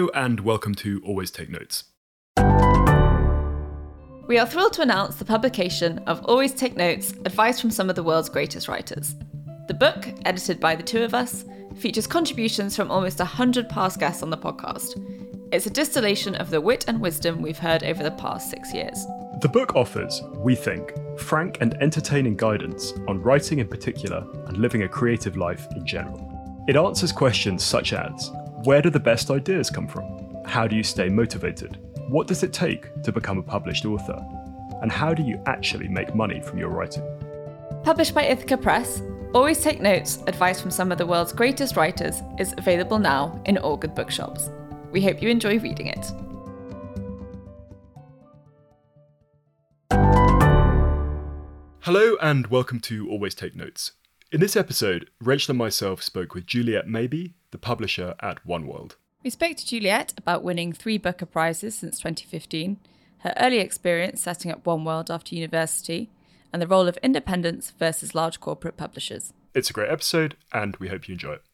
Hello and welcome to Always Take Notes. We are thrilled to announce the publication of Always Take Notes, Advice from Some of the World's Greatest Writers. The book, edited by the two of us, features contributions from almost 100 past guests on the podcast. It's a distillation of the wit and wisdom we've heard over the past 6 years. The book offers, we think, frank and entertaining guidance on writing in particular and living a creative life in general. It answers questions such as, where do the best ideas come from? How do you stay motivated? What does it take to become a published author? And how do you actually make money from your writing? Published by Ithaca Press, Always Take Notes, Advice from Some of the World's Greatest Writers is available now in all good bookshops. We hope you enjoy reading it. Hello and welcome to Always Take Notes. In this episode, Rachel and myself spoke with Juliet Mabey, the publisher at One World. We spoke to Juliet about winning 3 Booker Prizes since 2015, her early experience setting up One World after university, and the role of independence versus large corporate publishers. It's a great episode and we hope you enjoy it.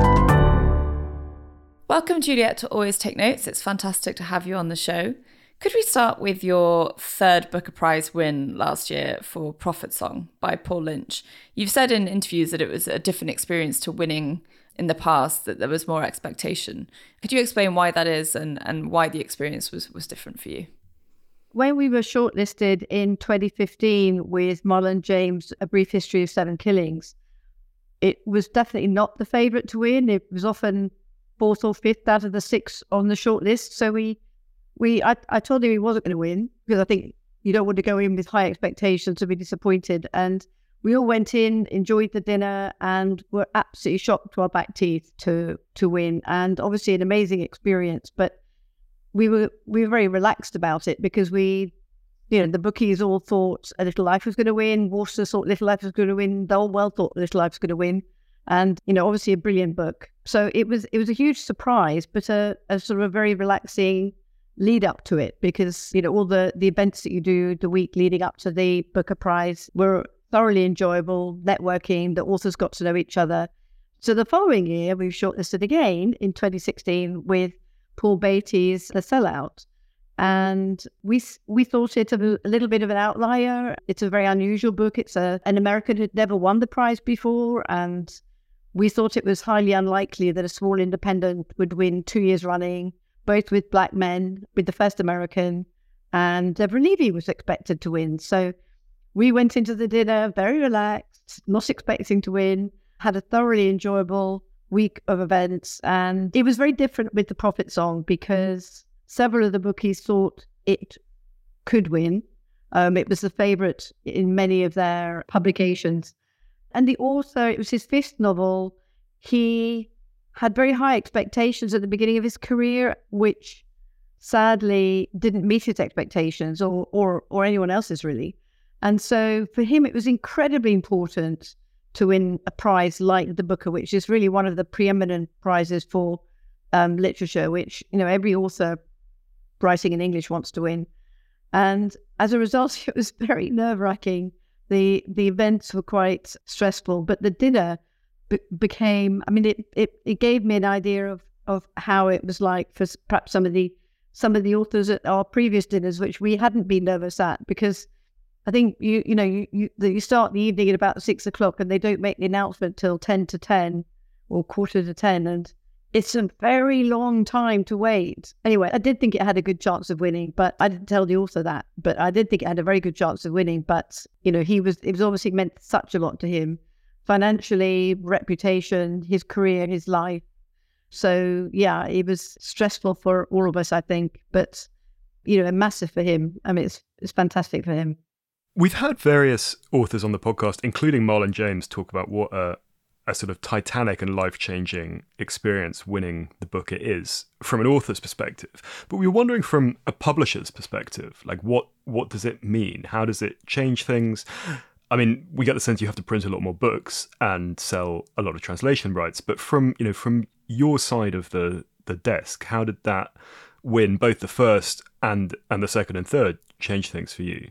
Welcome, Juliet, to Always Take Notes. It's fantastic to have you on the show. Could we start with your 3rd Booker Prize win last year for Prophet Song by Paul Lynch? You've said in interviews that it was a different experience to winning in the past, that there was more expectation. Could you explain why that is and why the experience was different for you? When we were shortlisted in 2015 with Marlon James, A Brief History of 7 Killings, it was definitely not the favourite to win. It was often 4th or 5th out of the 6 on the shortlist. So I told him he wasn't going to win because I think you don't want to go in with high expectations to be disappointed. And we all went in, enjoyed the dinner, and were absolutely shocked to our back teeth to win. And obviously an amazing experience, but we were very relaxed about it because the bookies all thought A Little Life was going to win. Worcester thought Little Life was going to win. Dolwell thought Little Life was going to win. And, obviously a brilliant book. So it was a huge surprise, but a sort of a very relaxing lead up to it because, all the events that you do the week leading up to the Booker Prize were thoroughly enjoyable, networking, the authors got to know each other. So the following year, we shortlisted again in 2016 with Paul Beatty's The Sellout. And we thought it a little bit of an outlier. It's a very unusual book. It's an American who'd never won the prize before. And we thought it was highly unlikely that a small independent would win 2 years running, both with Black men, with the first American, and Deborah Levy was expected to win. So we went into the dinner very relaxed, not expecting to win, had a thoroughly enjoyable week of events. And it was very different with the Prophet Song because several of the bookies thought it could win. It was the favourite in many of their publications. And the author, it was his 5th novel. He had very high expectations at the beginning of his career, which sadly didn't meet his expectations or anyone else's really. And so for him, it was incredibly important to win a prize like the Booker, which is really one of the preeminent prizes for literature, which, every author writing in English wants to win. And as a result, it was very nerve-wracking. The events were quite stressful, but the dinner became, it gave me an idea of how it was like for perhaps some of the authors at our previous dinners, which we hadn't been nervous at, because I think you start the evening at about 6 o'clock and they don't make the announcement till 10 to 10 or quarter to 10, and it's a very long time to wait. Anyway, I did think it had a good chance of winning, but I didn't tell the author that. But I did think it had a very good chance of winning. But it was obviously meant such a lot to him, financially, reputation, his career, his life. So yeah, it was stressful for all of us, I think, but massive for him. It's fantastic for him. We've had various authors on the podcast, including Marlon James, talk about what a sort of titanic and life-changing experience winning the Booker is from an author's perspective. But we were wondering from a publisher's perspective, like what does it mean? How does it change things? We get the sense you have to print a lot more books and sell a lot of translation rights. But from your side of the desk, how did that win both the first and the second and third change things for you?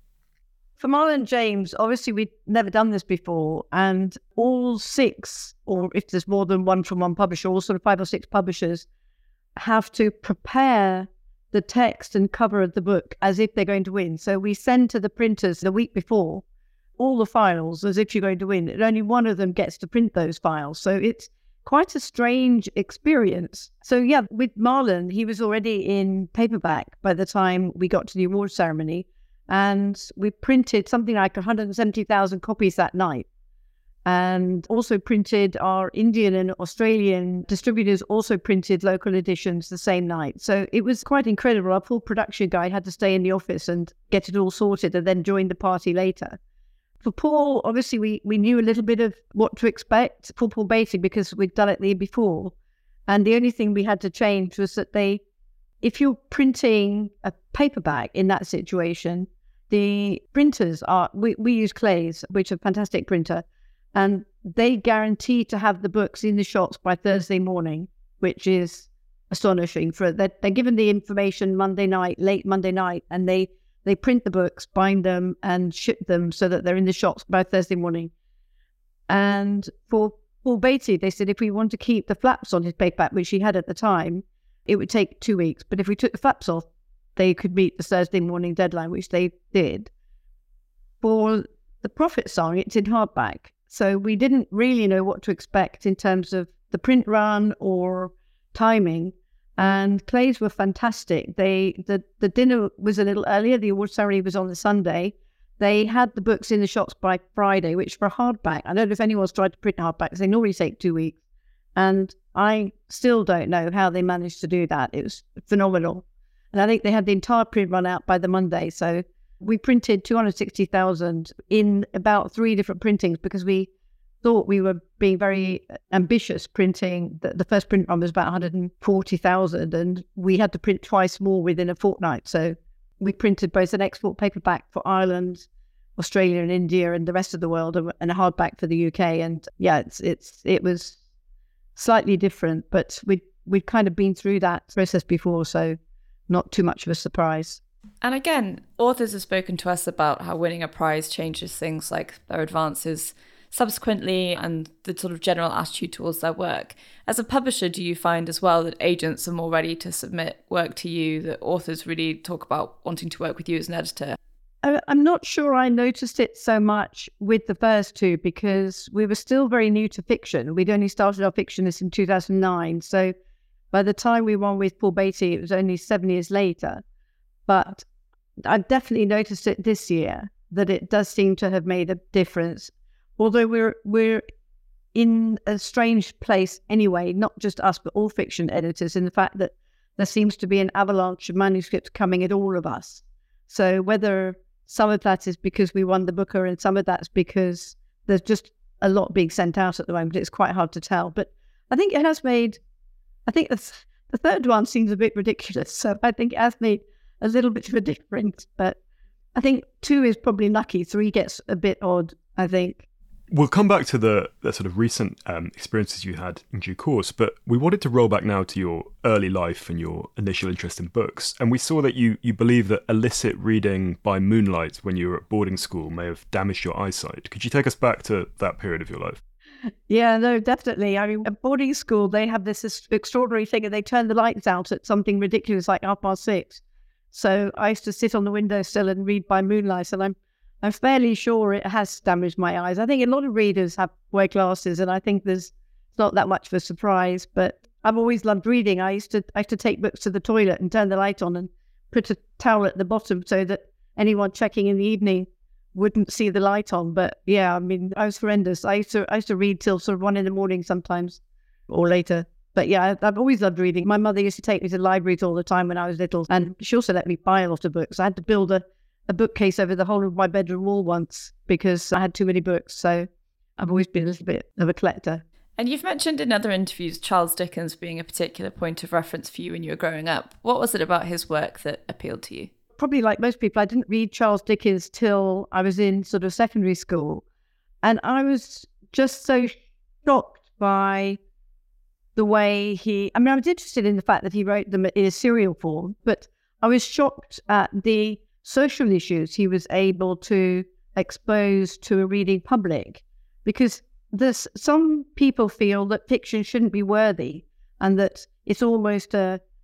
For Marlon James, obviously we'd never done this before, and all 6, or if there's more than one from one publisher, all sort of 5 or 6 publishers have to prepare the text and cover of the book as if they're going to win. So we send to the printers the week before all the files as if you're going to win, and only one of them gets to print those files. So it's quite a strange experience. So yeah, with Marlon, he was already in paperback by the time we got to the award ceremony, and we printed something like 170,000 copies that night. And also printed our Indian and Australian distributors also printed local editions the same night. So it was quite incredible. Our full production guy had to stay in the office and get it all sorted and then join the party later. For Paul, obviously, we knew a little bit of what to expect for Paul Beatty because we'd done it the year before. And the only thing we had to change was that if you're printing a paperback in that situation, the printers we use Clays, which is a fantastic printer, and they guarantee to have the books in the shops by Thursday morning, which is astonishing. They're given the information late Monday night, and they print the books, bind them, and ship them so that they're in the shops by Thursday morning. And for Paul Beatty, they said if we want to keep the flaps on his paperback, which he had at the time, it would take 2 weeks. But if we took the flaps off, they could meet the Thursday morning deadline, which they did. For the Prophet Song, it's in hardback. So we didn't really know what to expect in terms of the print run or timing. And Clays were fantastic. The dinner was a little earlier. The award ceremony was on the Sunday. They had the books in the shops by Friday, which for hardback, I don't know if anyone's tried to print hardbacks. They normally take 2 weeks. And I still don't know how they managed to do that. It was phenomenal. And I think they had the entire print run out by the Monday. So we printed 260,000 in about 3 different printings because we thought we were being very ambitious printing. The first print run was about 140,000 and we had to print twice more within a fortnight. So we printed both an export paperback for Ireland, Australia and India and the rest of the world and a hardback for the UK. And yeah, it was slightly different, but we'd kind of been through that process before, so not too much of a surprise. And again, authors have spoken to us about how winning a prize changes things like their advances subsequently and the sort of general attitude towards their work. As a publisher, do you find as well that agents are more ready to submit work to you, that authors really talk about wanting to work with you as an editor? I'm not sure I noticed it so much with the first two because we were still very new to fiction. We'd only started our fictionists in 2009. So by the time we won with Paul Beatty, it was only 7 years later. But I've definitely noticed it this year that it does seem to have made a difference. Although we're in a strange place anyway, not just us, but all fiction editors, in the fact that there seems to be an avalanche of manuscripts coming at all of us. So whether some of that is because we won the Booker and some of that's because there's just a lot being sent out at the moment, it's quite hard to tell. But I think it has made, the third one seems a bit ridiculous. So I think it has made a little bit of a difference. But I think 2 is probably lucky. 3 gets a bit odd, I think. We'll come back to the sort of recent experiences you had in due course, but we wanted to roll back now to your early life and your initial interest in books. And we saw that you believe that illicit reading by moonlight when you were at boarding school may have damaged your eyesight. Could you take us back to that period of your life? Yeah, no, definitely. I mean, at boarding school, they have this extraordinary thing and they turn the lights out at something ridiculous like 6:30. So I used to sit on the windowsill and read by moonlight, and I'm fairly sure it has damaged my eyes. I think a lot of readers wear glasses, and I think it's not that much of a surprise. But I've always loved reading. I used to take books to the toilet and turn the light on and put a towel at the bottom so that anyone checking in the evening wouldn't see the light on. But yeah, I mean, I was horrendous. I used to read till sort of 1 a.m. sometimes or later. But yeah, I've always loved reading. My mother used to take me to libraries all the time when I was little, and she also let me buy a lot of books. I had to build a bookcase over the whole of my bedroom wall once because I had too many books. So I've always been a little bit of a collector. And you've mentioned in other interviews Charles Dickens being a particular point of reference for you when you were growing up. What was it about his work that appealed to you? Probably like most people, I didn't read Charles Dickens till I was in sort of secondary school. And I was just so shocked by the way I was interested in the fact that he wrote them in a serial form, but I was shocked at the social issues he was able to expose to a reading public, because some people feel that fiction shouldn't be worthy and that it's almost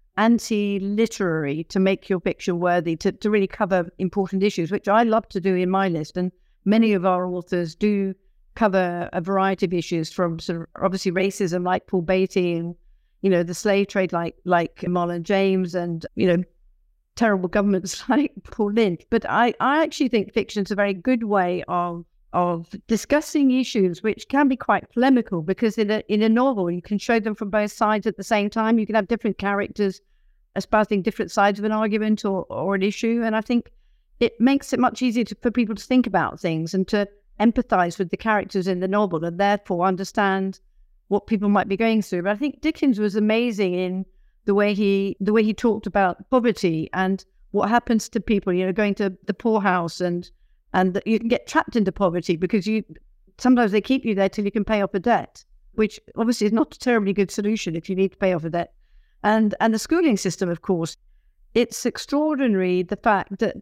anti-literary to make your fiction worthy, to really cover important issues, which I love to do in my list. And many of our authors do cover a variety of issues, from sort of obviously racism like Paul Beatty, and, you know, the slave trade like Marlon James, and, you know, terrible governments like Paul Lynch. But I actually think fiction is a very good way of discussing issues which can be quite polemical, because in a novel you can show them from both sides at the same time. You can have different characters espousing different sides of an argument or an issue, and I think it makes it much easier for people to think about things and to empathize with the characters in the novel, and therefore understand what people might be going through. But I think Dickens was amazing in the way he talked about poverty and what happens to people, you know, going to the poorhouse, and you can get trapped into poverty because sometimes they keep you there till you can pay off a debt, which obviously is not a terribly good solution if you need to pay off a debt. And the schooling system, of course, it's extraordinary, the fact that,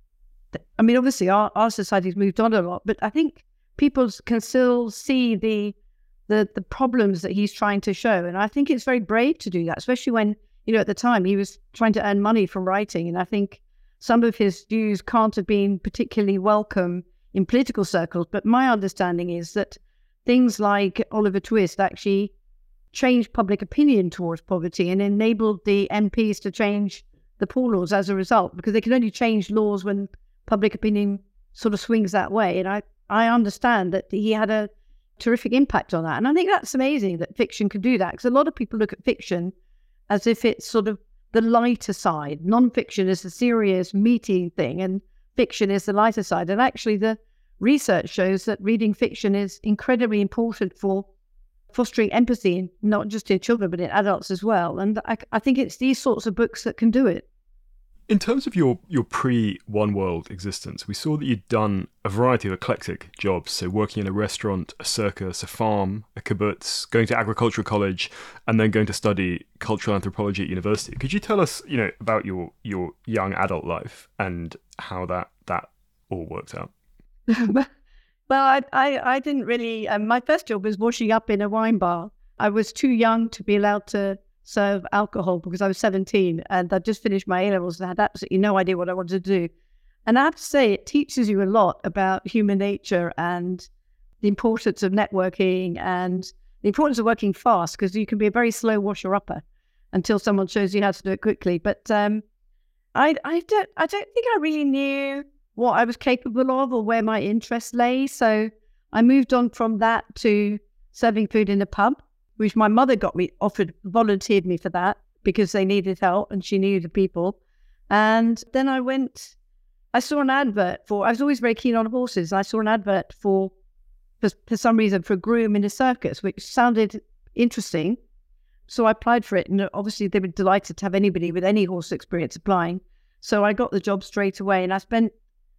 I mean, obviously our society's moved on a lot, but I think people can still see the problems that he's trying to show. And I think it's very brave to do that, especially when, you know, at the time he was trying to earn money from writing. And I think some of his views can't have been particularly welcome in political circles. But my understanding is that things like Oliver Twist actually changed public opinion towards poverty and enabled the MPs to change the poor laws as a result, because they can only change laws when public opinion sort of swings that way. And I understand that he had a terrific impact on that. And I think that's amazing that fiction can do that, because a lot of people look at fiction as if it's sort of the lighter side. Non-fiction is the serious, meaty thing, and fiction is the lighter side. And actually the research shows that reading fiction is incredibly important for fostering empathy, not just in children, but in adults as well. And I think it's these sorts of books that can do it. In terms of your pre-One World existence, we saw that you'd done a variety of eclectic jobs, so working in a restaurant, a circus, a farm, a kibbutz, going to agricultural college, and then going to study cultural anthropology at university. Could you tell us, you know, about your young adult life and how that all worked out? Well, I didn't really. My first job was washing up in a wine bar. I was too young to be allowed to serve alcohol because I was 17 and I'd just finished my A-levels and had absolutely no idea what I wanted to do. And I have to say, it teaches you a lot about human nature and the importance of networking and the importance of working fast, because you can be a very slow washer-upper until someone shows you how to do it quickly. But I don't think I really knew what I was capable of or where my interest lay. So I moved on from that to serving food in a pub, which my mother volunteered me for that because they needed help and she knew the people. And then I saw an advert I was always very keen on horses. I saw an advert for some reason for a groom in a circus, which sounded interesting. So I applied for it, and obviously they were delighted to have anybody with any horse experience applying. So I got the job straight away, and I spent,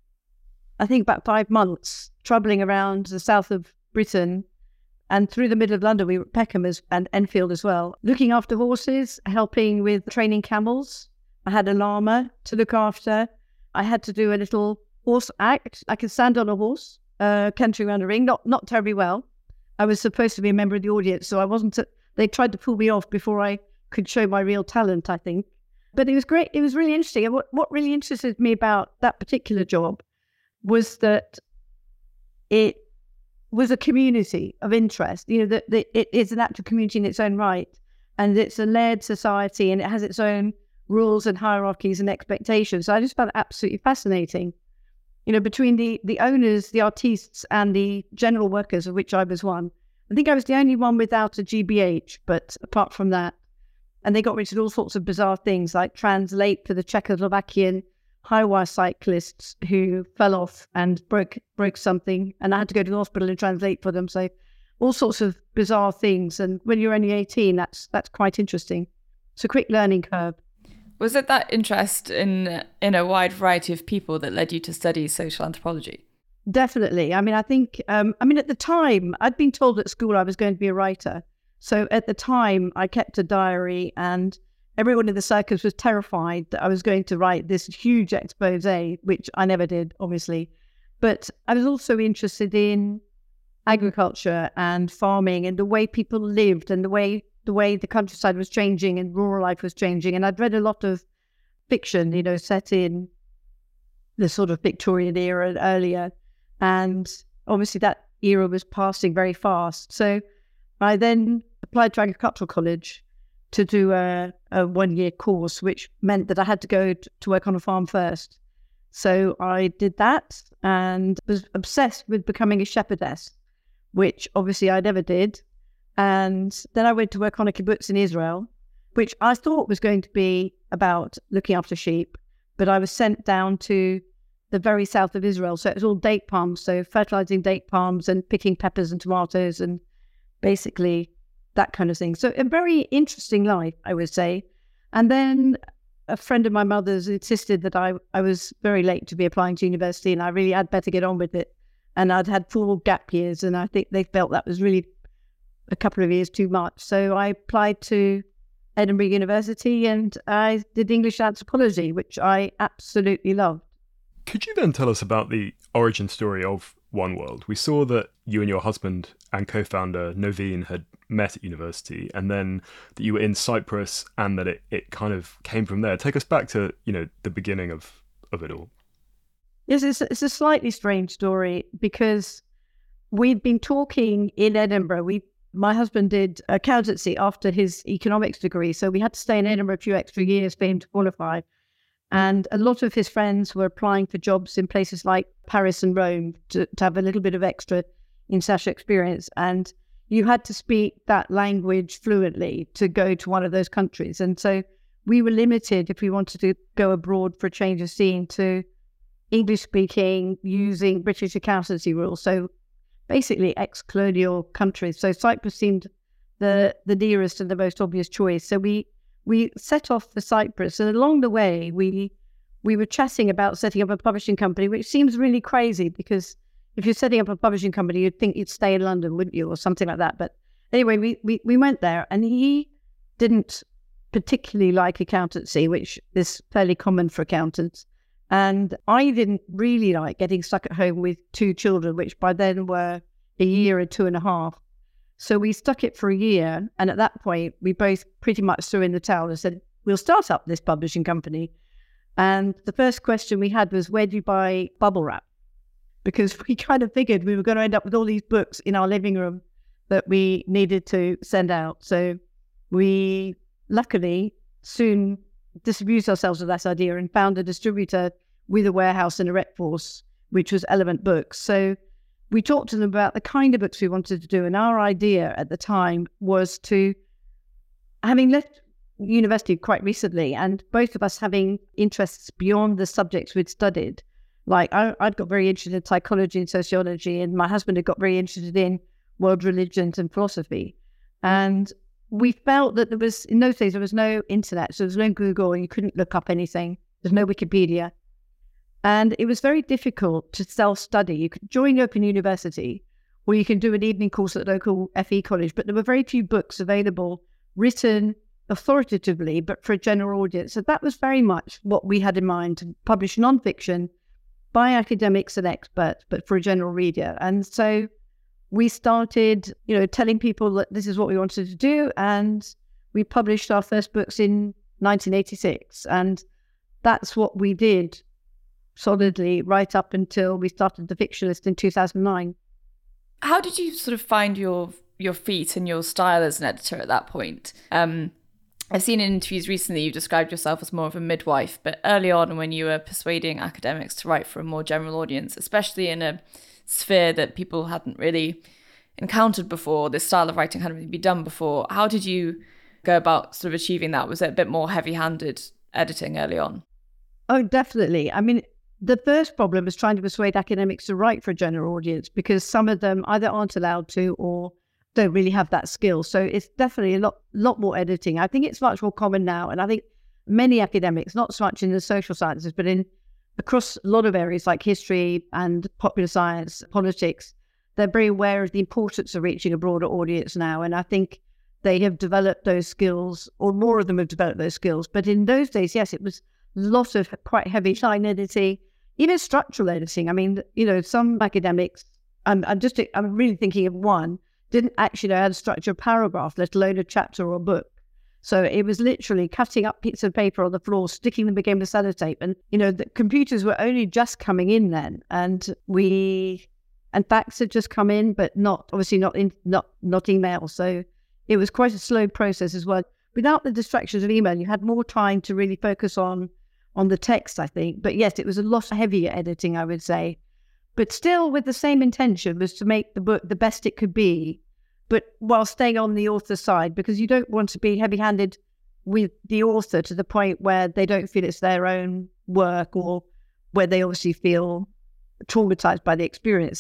I think, about 5 months travelling around the south of Britain and through the middle of London. We were at Peckham and Enfield as well, looking after horses, helping with training camels. I had a llama to look after. I had to do a little horse act. I could stand on a horse, cantering around a ring, not terribly well. I was supposed to be a member of the audience, so I wasn't. They tried to pull me off before I could show my real talent, I think. But it was great. It was really interesting. And what really interested me about that particular job was that it was a community of interest. You know, that it is an actual community in its own right, and it's a layered society, and it has its own rules and hierarchies and expectations. So I just found it absolutely fascinating. You know, between the owners, the artistes, and the general workers, of which I was one. I think I was the only one without a GBH, but apart from that, and they got me to do all sorts of bizarre things, like translate for the Czechoslovakian high-wire cyclists who fell off and broke something, and I had to go to the hospital and translate for them. So all sorts of bizarre things. And when you're only 18, that's quite interesting. It's a quick learning curve. Was it that interest in a wide variety of people that led you to study social anthropology? Definitely. I mean, I think, at the time, I'd been told at school I was going to be a writer. So at the time, I kept a diary, and everyone in the circus was terrified that I was going to write this huge expose, which I never did, obviously. But I was also interested in agriculture and farming and the way people lived and the way the way the countryside was changing and rural life was changing. And I'd read a lot of fiction, set in the sort of Victorian era and earlier. And obviously that era was passing very fast. So I then applied to agricultural college to do a 1-year course, which meant that I had to go to work on a farm first. So I did that and was obsessed with becoming a shepherdess, which obviously I never did. And then I went to work on a kibbutz in Israel, which I thought was going to be about looking after sheep, but I was sent down to the very south of Israel. So it was all date palms, so fertilizing date palms and picking peppers and tomatoes and basically that kind of thing. So a very interesting life, I would say. And then a friend of my mother's insisted that I was very late to be applying to university and I really had better get on with it. And I'd had 4 gap years and I think they felt that was really a couple of years too much. So I applied to Edinburgh University and I did English anthropology, which I absolutely loved. Could you then tell us about the origin story of One World? We saw that you and your husband and co-founder Noveen had met at university, and then that you were in Cyprus and that it kind of came from there. Take us back to, the beginning of it all. Yes, it's a slightly strange story because we've been talking in Edinburgh. My husband did accountancy after his economics degree, so we had to stay in Edinburgh a few extra years for him to qualify. And a lot of his friends were applying for jobs in places like Paris and Rome to have a little bit of extra international experience. And you had to speak that language fluently to go to one of those countries. And so we were limited, if we wanted to go abroad for a change of scene, to English speaking using British accountancy rules. So basically ex-colonial countries. So Cyprus seemed the nearest and the most obvious choice. So we set off for Cyprus, and along the way, we were chatting about setting up a publishing company, which seems really crazy because if you're setting up a publishing company, you'd think you'd stay in London, wouldn't you, or something like that. But anyway, we went there, and he didn't particularly like accountancy, which is fairly common for accountants. And I didn't really like getting stuck at home with 2 children, which by then were a year and 2.5. So we stuck it for a year. And at that point, we both pretty much threw in the towel and said, we'll start up this publishing company. And the first question we had was, where do you buy bubble wrap? Because we kind of figured we were going to end up with all these books in our living room that we needed to send out. So we luckily soon disabused ourselves of that idea and found a distributor with a warehouse and a rep force, which was Element Books. So we talked to them about the kind of books we wanted to do. And our idea at the time was to, having left university quite recently, and both of us having interests beyond the subjects we'd studied, like I'd got very interested in psychology and sociology, and my husband had got very interested in world religions and philosophy. And we felt that in those days, there was no internet, so there was no Google, and you couldn't look up anything. There's no Wikipedia. And it was very difficult to self-study. You could join Open University, or you can do an evening course at local FE college, but there were very few books available written authoritatively, but for a general audience. So that was very much what we had in mind, to publish non-fiction by academics and experts, but for a general reader. And so we started, telling people that this is what we wanted to do. And we published our first books in 1986. And that's what we did solidly right up until we started The Fictionalist in 2009. How did you sort of find your feet and your style as an editor at that point? I've seen in interviews recently you've described yourself as more of a midwife, but early on when you were persuading academics to write for a more general audience, especially in a sphere that people hadn't really encountered before, this style of writing hadn't really been done before, how did you go about sort of achieving that? Was it a bit more heavy-handed editing early on? Oh, definitely. I mean, the first problem is trying to persuade academics to write for a general audience, because some of them either aren't allowed to or don't really have that skill. So it's definitely a lot more editing. I think it's much more common now. And I think many academics, not so much in the social sciences, but across a lot of areas like history and popular science, politics, they're very aware of the importance of reaching a broader audience now. And I think they have developed those skills, or more of them have developed those skills. But in those days, yes, it was a lot of quite heavy line editing, even structural editing. I mean, some academics, I'm really thinking of one didn't actually know how to structure a paragraph, let alone a chapter or a book. So it was literally cutting up bits of paper on the floor, sticking them again with sellotape. And, the computers were only just coming in then. And fax had just come in, but not email. So it was quite a slow process as well. Without the distractions of email, you had more time to really focus on the text, I think. But yes, it was a lot heavier editing, I would say. But still with the same intention, was to make the book the best it could be, but while staying on the author's side, because you don't want to be heavy-handed with the author to the point where they don't feel it's their own work, or where they obviously feel traumatized by the experience.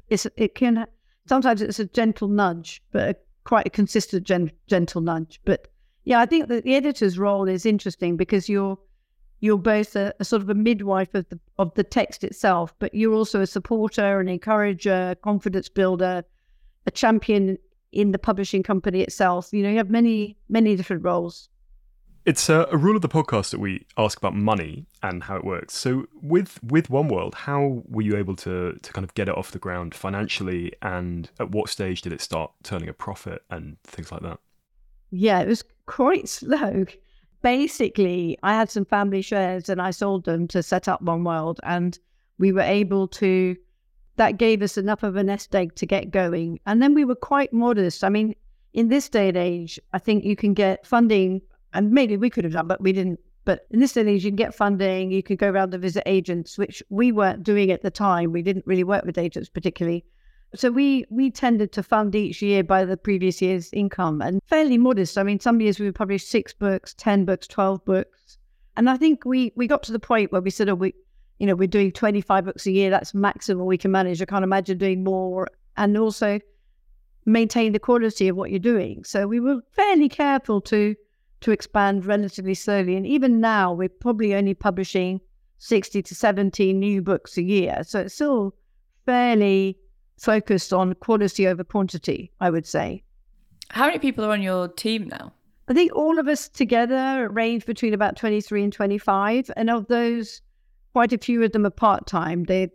Sometimes it's a gentle nudge, but quite a consistent gentle nudge. But yeah, I think that the editor's role is interesting because you're both a sort of a midwife of the text itself, but you're also a supporter, an encourager, confidence builder, a champion in the publishing company itself. You have many, many different roles. It's a rule of the podcast that we ask about money and how it works. So with One World, how were you able to kind of get it off the ground financially, and at what stage did it start turning a profit and things like that? Yeah, it was quite slow. Basically, I had some family shares and I sold them to set up One World, and we were able to, that gave us enough of a nest egg to get going. And then we were quite modest. I mean, in this day and age, I think you can get funding, and maybe we could have done, but we didn't. But in this day and age, you can get funding, you can go around and visit agents, which we weren't doing at the time. We didn't really work with agents particularly. So we tended to fund each year by the previous year's income, and fairly modest. I mean, some years we would publish 6 books, 10 books, 12 books. And I think we got to the point where we said, we're doing 25 books a year. That's maximum we can manage. I can't imagine doing more, and also maintain the quality of what you're doing. So we were fairly careful to expand relatively slowly. And even now, we're probably only publishing 60 to 70 new books a year. So it's still fairly focused on quality over quantity, I would say. How many people are on your team now? I think all of us together range between about 23 and 25. And of those, quite a few of them are part-time. They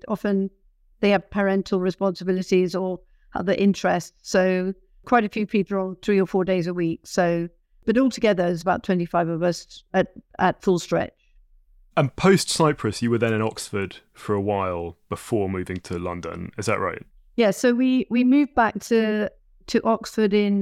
have parental responsibilities or other interests. So quite a few people are on 3 or 4 days a week. So, but altogether, there's about 25 of us at full stretch. And post-Cyprus, you were then in Oxford for a while before moving to London. Is that right? Yeah, so we moved back to Oxford in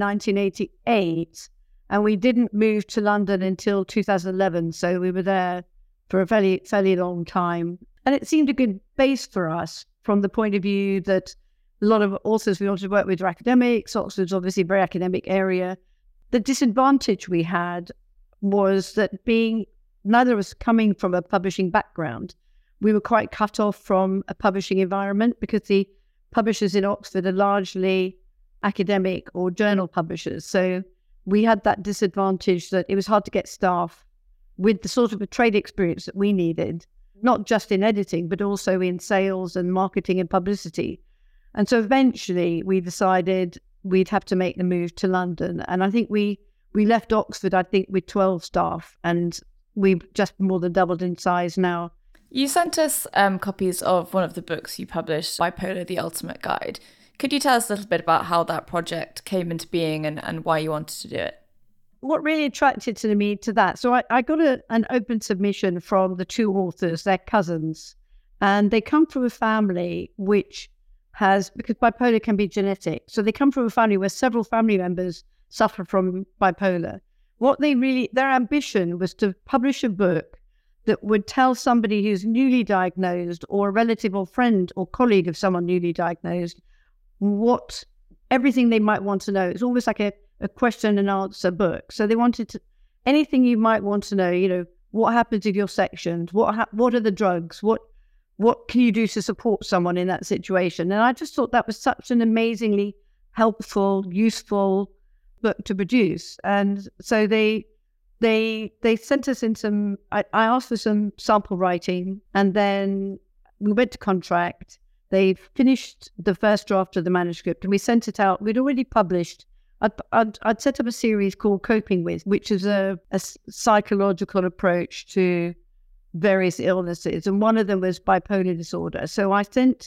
1988, and we didn't move to London until 2011. So we were there for a fairly long time. And it seemed a good base for us from the point of view that a lot of authors we wanted to work with were academics. Oxford's obviously a very academic area. The disadvantage we had was that being neither of us coming from a publishing background, we were quite cut off from a publishing environment because the publishers in Oxford are largely academic or journal publishers. So we had that disadvantage that it was hard to get staff with the sort of a trade experience that we needed, not just in editing, but also in sales and marketing and publicity. And so eventually we decided we'd have to make the move to London. And I think we left Oxford, I think, with 12 staff, and we've just more than doubled in size now. You sent us copies of one of the books you published, Bipolar, The Ultimate Guide. Could you tell us a little bit about how that project came into being and why you wanted to do it? What really attracted me to that? So I got an open submission from the two authors, they're cousins, and they come from a family which has, because bipolar can be genetic, so they come from a family where several family members suffer from bipolar. Their ambition was to publish a book that would tell somebody who's newly diagnosed, or a relative or friend or colleague of someone newly diagnosed, everything they might want to know. It's almost like a question and answer book. So they wanted to, anything you might want to know, what happens if you're sectioned? What are the drugs? What can you do to support someone in that situation? And I just thought that was such an amazingly helpful, useful book to produce. And so they sent us in some, I asked for some sample writing, and then we went to contract. They finished the first draft of the manuscript and we sent it out. We'd already published, I'd set up a series called Coping With, which is a psychological approach to various illnesses. And one of them was bipolar disorder. So I sent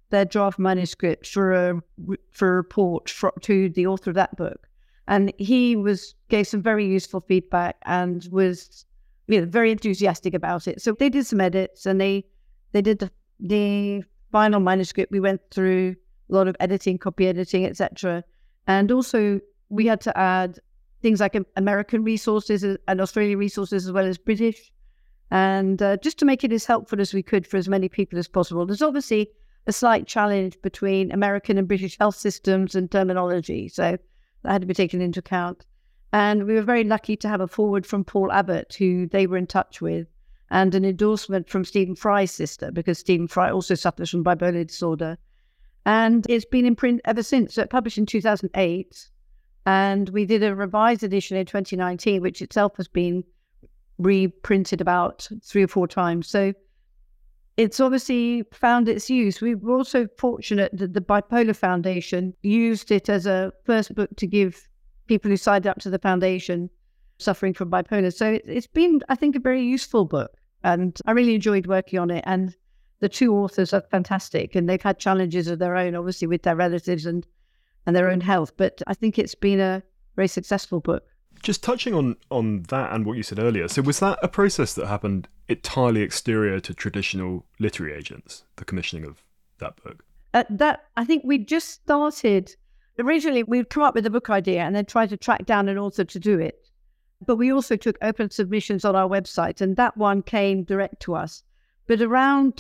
their draft manuscript for a report to the author of that book. And he gave some very useful feedback and was very enthusiastic about it. So they did some edits, and they did the final manuscript. We went through a lot of editing, copy editing, etc. And also we had to add things like American resources and Australian resources as well as British, and just to make it as helpful as we could for as many people as possible. There's obviously a slight challenge between American and British health systems and terminology, so that had to be taken into account. And we were very lucky to have a forward from Paul Abbott, who they were in touch with, and an endorsement from Stephen Fry's sister, because Stephen Fry also suffers from bipolar disorder. And it's been in print ever since. So it published in 2008, and we did a revised edition in 2019, which itself has been reprinted about 3 or 4 times. So it's obviously found its use. We were also fortunate that the Bipolar Foundation used it as a first book to give people who signed up to the foundation suffering from bipolar. So it's been, I think, a very useful book, and I really enjoyed working on it. And the 2 authors are fantastic, and they've had challenges of their own, obviously, with their relatives and their own health. But I think it's been a very successful book. Just touching on that and what you said earlier, so was that a process that happened entirely exterior to traditional literary agents, the commissioning of that book? I think we just started. Originally, we'd come up with a book idea and then try to track down an author to do it. But we also took open submissions on our website, and that one came direct to us. But around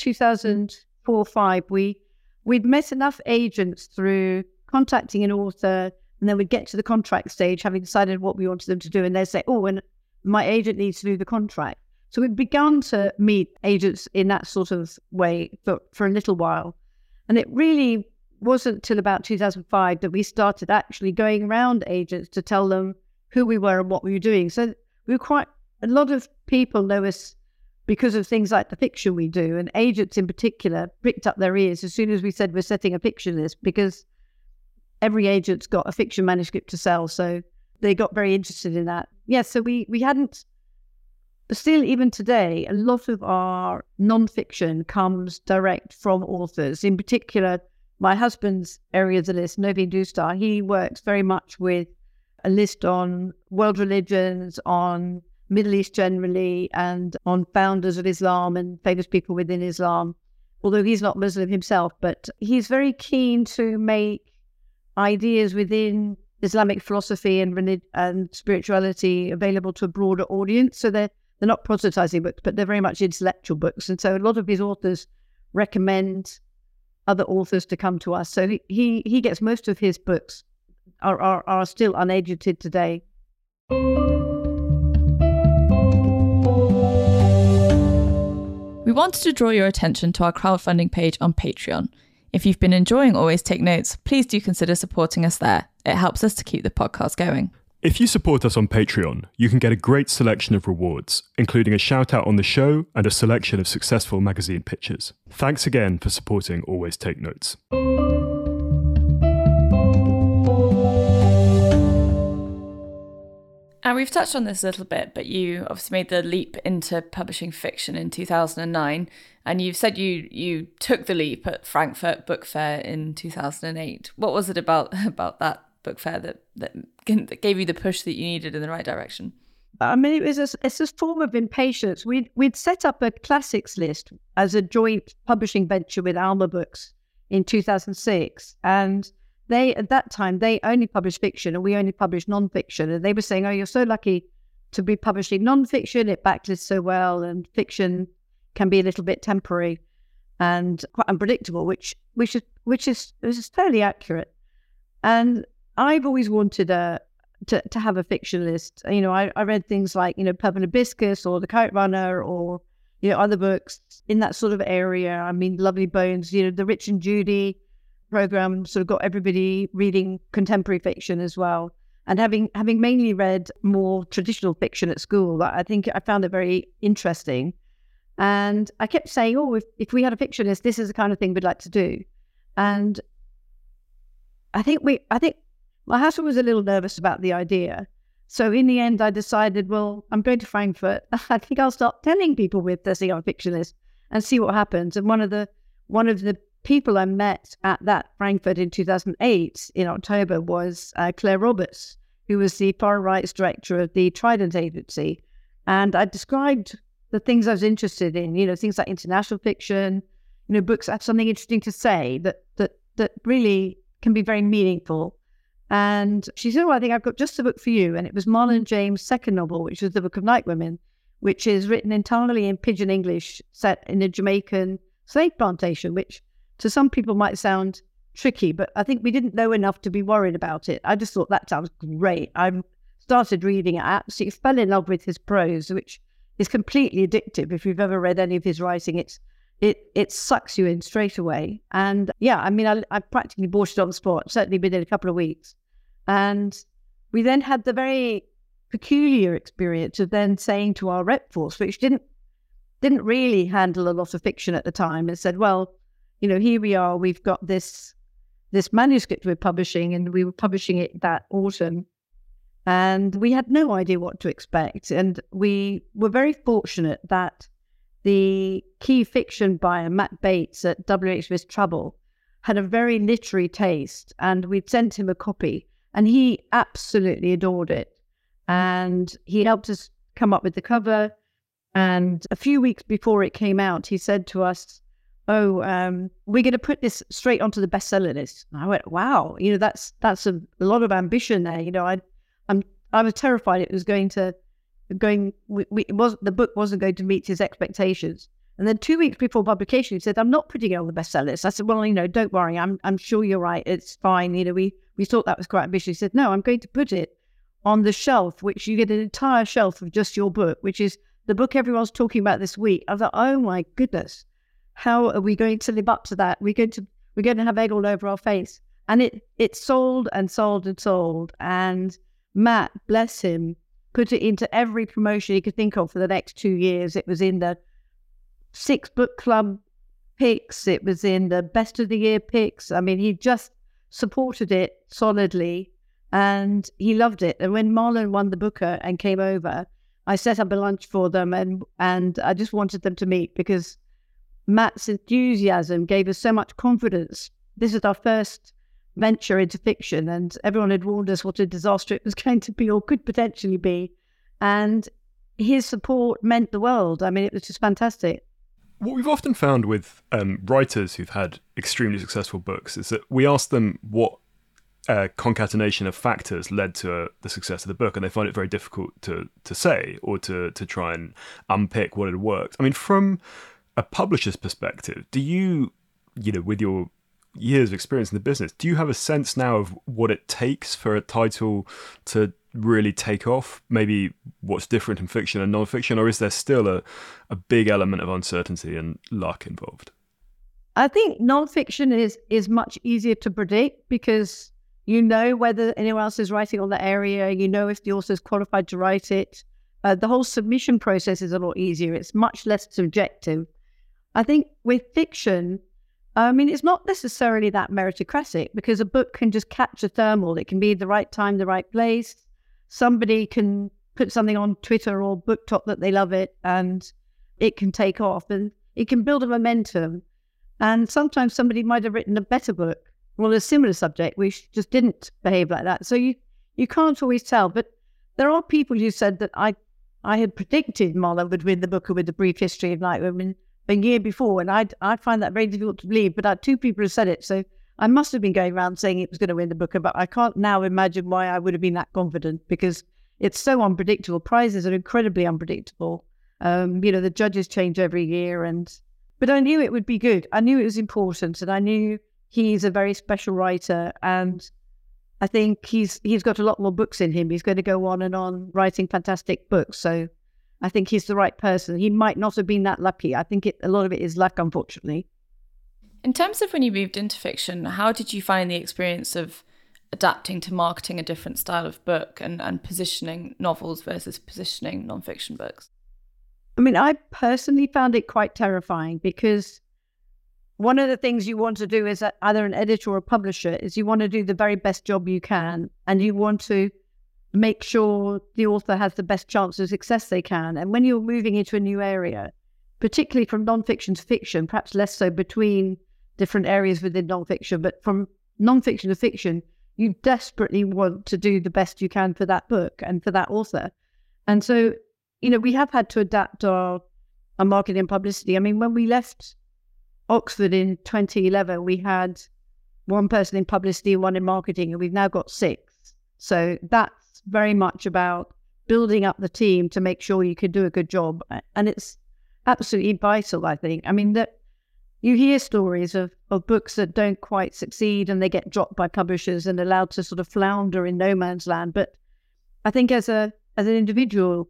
2004-05, we'd met enough agents through contacting an author, and then we'd get to the contract stage, having decided what we wanted them to do, and they'd say, "Oh, and my agent needs to do the contract." So we'd begun to meet agents in that sort of way for a little while. And it really wasn't till about 2005 that we started actually going around agents to tell them who we were and what we were doing. So we were a lot of people know us because of things like the fiction we do, and agents in particular pricked up their ears as soon as we said we're setting a fiction list, because every agent's got a fiction manuscript to sell. So they got very interested in that. Yes, so we hadn't, still even today, a lot of our non-fiction comes direct from authors. In particular, my husband's area of the list, Noveen Dustar, he works very much with a list on world religions, on Middle East generally, and on founders of Islam and famous people within Islam, although he's not Muslim himself. But he's very keen to make ideas within Islamic philosophy and spirituality available to a broader audience. So they're not proselytizing books, but they're very much intellectual books. And so a lot of his authors recommend other authors to come to us. So he gets most of his books are still unagented today. We wanted to draw your attention to our crowdfunding page on Patreon. If you've been enjoying Always Take Notes, please do consider supporting us there. It helps us to keep the podcast going. If you support us on Patreon, you can get a great selection of rewards, including a shout out on the show and a selection of successful magazine pictures. Thanks again for supporting Always Take Notes. And we've touched on this a little bit, but you obviously made the leap into publishing fiction in 2009, and you've said you took the leap at Frankfurt Book Fair in 2008. What was it about that book fair that gave you the push that you needed in the right direction? I mean, it's a form of impatience. We'd set up a classics list as a joint publishing venture with Alma Books in 2006, and at that time, they only published fiction and we only published non-fiction. And they were saying, "Oh, you're so lucky to be publishing non-fiction. It backlists so well, and fiction can be a little bit temporary and quite unpredictable," which is fairly accurate. And I've always wanted to have a fiction list. You know, I read things like, Purple Hibiscus or The Kite Runner, or, other books in that sort of area. I mean, Lovely Bones, the Rich and Judy program sort of got everybody reading contemporary fiction as well. And having mainly read more traditional fiction at school, I think I found it very interesting. And I kept saying, "Oh, if we had a fiction list, this is the kind of thing we'd like to do." And I think my husband was a little nervous about the idea. So in the end, I decided, well, I'm going to Frankfurt. I think I'll start telling people we're setting up a fiction list and see what happens. And one of the people I met at that Frankfurt in 2008 in October was Claire Roberts, who was the foreign rights director of the Trident Agency. And I described the things I was interested in, things like international fiction, books that have something interesting to say that really can be very meaningful. And she said, well, I think I've got just the book for you. And it was Marlon James' second novel, which was The Book of Night Women, which is written entirely in pidgin English, set in a Jamaican slave plantation, which to some people might sound tricky, but I think we didn't know enough to be worried about it. I just thought that sounds great. I started reading it. I absolutely fell in love with his prose, which is completely addictive. If you've ever read any of his writing, it sucks you in straight away. And yeah, I practically bought it on the spot, certainly within a couple of weeks. And we then had the very peculiar experience of then saying to our rep force, which didn't really handle a lot of fiction at the time, and said, well, here we are, we've got this manuscript we're publishing, and we were publishing it that autumn. And we had no idea what to expect. And we were very fortunate that the key fiction buyer, Matt Bates at W.H. Smith's Trouble, had a very literary taste, and we'd sent him a copy, and he absolutely adored it. And he helped us come up with the cover. And a few weeks before it came out, he said to us, we're going to put this straight onto the bestseller list. And I went, wow, that's a lot of ambition there. I was terrified it was the book wasn't going to meet his expectations. And then 2 weeks before publication, he said, I'm not putting it on the bestseller list. I said, well, don't worry. I'm sure you're right. It's fine. We thought that was quite ambitious. He said, no, I'm going to put it on the shelf, which you get an entire shelf of just your book, which is the book everyone's talking about this week. I thought, oh my goodness, how are we going to live up to that? We're going to have egg all over our face. And it sold and sold and sold. And Matt, bless him, put it into every promotion he could think of for the next 2 years. It was in the 6 book club picks. It was in the best of the year picks. He just supported it solidly, and he loved it. And when Marlon won the Booker and came over, I set up a lunch for them, and I just wanted them to meet because Matt's enthusiasm gave us so much confidence. This is our first venture into fiction, and everyone had warned us what a disaster it was going to be or could potentially be. And his support meant the world. It was just fantastic. What we've often found with writers who've had extremely successful books is that we ask them what concatenation of factors led to the success of the book, and they find it very difficult to say or to try and unpick what had worked. From a publisher's perspective, do you, with your years of experience in the business, do you have a sense now of what it takes for a title to really take off? Maybe what's different in fiction and non-fiction, or is there still a big element of uncertainty and luck involved? I think non-fiction is much easier to predict because whether anyone else is writing on the area, if the author is qualified to write it. The whole submission process is a lot easier. It's much less subjective. I think with fiction, it's not necessarily that meritocratic because a book can just catch a thermal. It can be the right time, the right place. Somebody can put something on Twitter or BookTok that they love it, and it can take off, and it can build a momentum. And sometimes somebody might have written a better book on a similar subject, which just didn't behave like that. So you can't always tell. But there are people who said that I had predicted Marlon would win the Booker with A Brief History of Night Women a year before, and I find that very difficult to believe. But 2 people have said it, so I must have been going around saying it was going to win the Booker. But I can't now imagine why I would have been that confident because it's so unpredictable. Prizes are incredibly unpredictable. The judges change every year, but I knew it would be good. I knew it was important, and I knew he's a very special writer, and I think he's got a lot more books in him. He's going to go on and on writing fantastic books. So I think he's the right person. He might not have been that lucky. I think a lot of it is luck, unfortunately. In terms of when you moved into fiction, how did you find the experience of adapting to marketing a different style of book and positioning novels versus positioning non-fiction books? I personally found it quite terrifying because one of the things you want to do as either an editor or a publisher is you want to do the very best job you can, and you want to make sure the author has the best chance of success they can. And when you're moving into a new area, particularly from non-fiction to fiction, perhaps less so between different areas within nonfiction. But from nonfiction to fiction, you desperately want to do the best you can for that book and for that author. And so, we have had to adapt our marketing and publicity. I mean, when we left Oxford in 2011, we had one person in publicity, one in marketing, and we've now got 6. So that's very much about building up the team to make sure you can do a good job. And it's absolutely vital, I think. I mean, that you hear stories of books that don't quite succeed and they get dropped by publishers and allowed to sort of flounder in no man's land. But I think as an individual,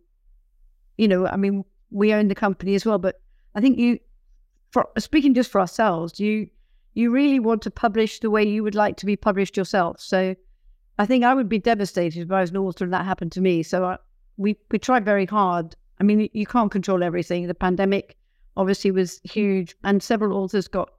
I mean, we own the company as well, but I think speaking just for ourselves, you really want to publish the way you would like to be published yourself. So I think I would be devastated if I was an author and that happened to me. So we tried very hard. I mean, you can't control everything. The pandemic obviously was huge, and several authors got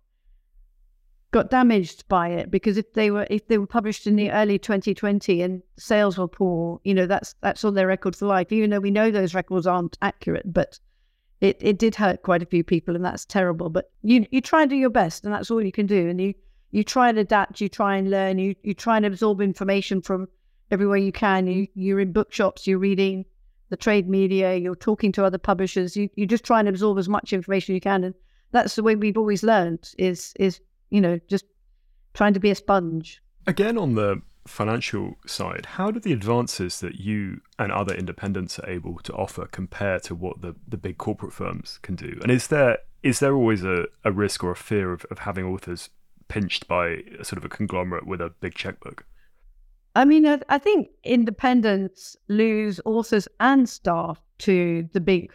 damaged by it, because if they were published in the early 2020 and sales were poor, that's on their record for life. Even though we know those records aren't accurate, but it did hurt quite a few people, and that's terrible. But you try and do your best, and that's all you can do. And you try and adapt, you try and learn, you try and absorb information from everywhere you can. You're in bookshops, you're reading the trade media, you're talking to other publishers. You just try and absorb as much information you can, and that's the way we've always learned. Is just trying to be a sponge. Again, on the financial side, how do the advances that you and other independents are able to offer compare to what the big corporate firms can do? And is there always a risk or a fear of having authors pinched by a sort of a conglomerate with a big checkbook? I mean, I think independents lose authors and staff to the big